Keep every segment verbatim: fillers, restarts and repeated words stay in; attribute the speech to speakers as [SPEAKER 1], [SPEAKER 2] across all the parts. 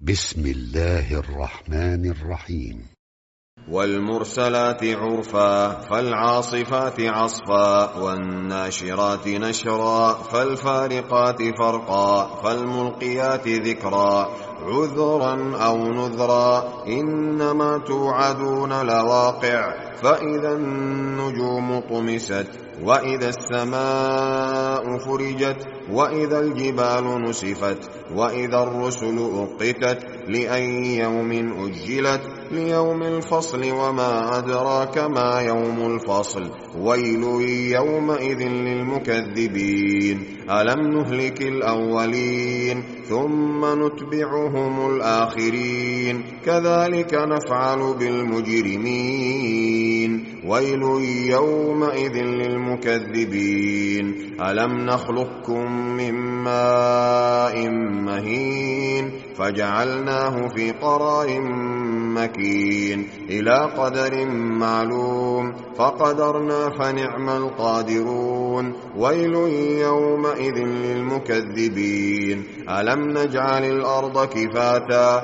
[SPEAKER 1] بسم الله الرحمن الرحيم.
[SPEAKER 2] والمرسلات عرفا فالعاصفات عصفا والناشرات نشرا فالفارقات فرقا فالملقيات ذكرا عذرا أو نذرا إنما توعدون لواقع فإذا النجوم طمست وإذا السماء فرجت وإذا الجبال نسفت وإذا الرسل أقتت لأي يوم أجلت ليوم الفصل وما أدراك ما يوم الفصل ويل يومئذ للمكذبين ألم نهلك الأولين ثم نتبعهم الآخرين كذلك نفعل بالمجرمين ويل يومئذ للمكذبين ألم نخلقكم من ماء مهين فجعلناه في قرار مكين إلى قدر معلوم فقدرنا فنعم القادرون ويل يومئذ للمكذبين ألم نجعل الأرض كفاتا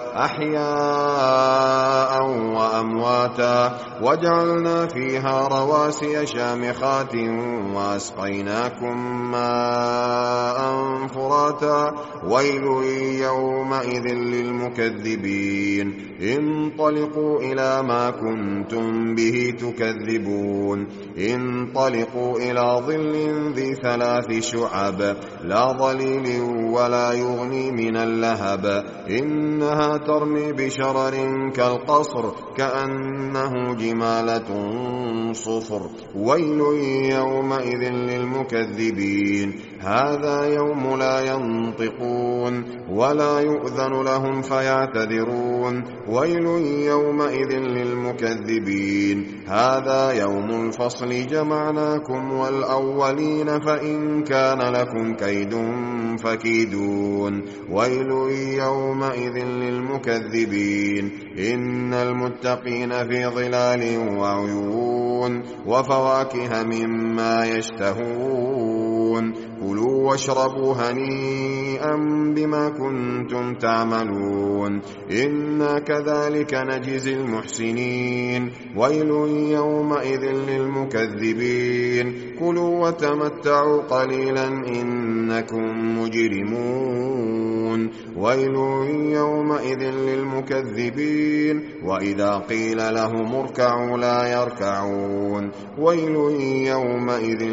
[SPEAKER 2] أحياء وأمواتا وجعلنا فيها رواسي شامخات وأسقيناكم ماء فراتا ويل يومئذ للمكذبين انطلقوا إلى ما كنتم به تكذبون انطلقوا إلى ظل ذي ثلاث شعب لا ظليل ولا يغني من اللهب إنها ترمي بشرر كالقصر كأنه جمالة صفر ويل يومئذ للمكذبين هذا يوم لا ينطقون ولا يؤذن لهم فيعتذرون ويل يومئذ للمكذبين هذا يوم الفصل جمعناكم والأولين فإن كان لكم كيد فكيدون ويل يومئذ للمكذبين إن المتقين في ظلال وعيون وفواكه مما يشتهون كلوا واشربوا هنيئا بما كنتم تعملون إنا كذلك نجزي المحسنين ويل يومئذ للمكذبين كلوا وتمتعوا قليلا إنكم مجرمون ويل يومئذ للمكذبين وإذا قيل لهم اركعوا لا يركعون ويل يومئذ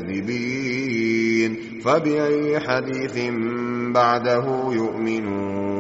[SPEAKER 2] للمكذبين فبأي حديث بعده يؤمنون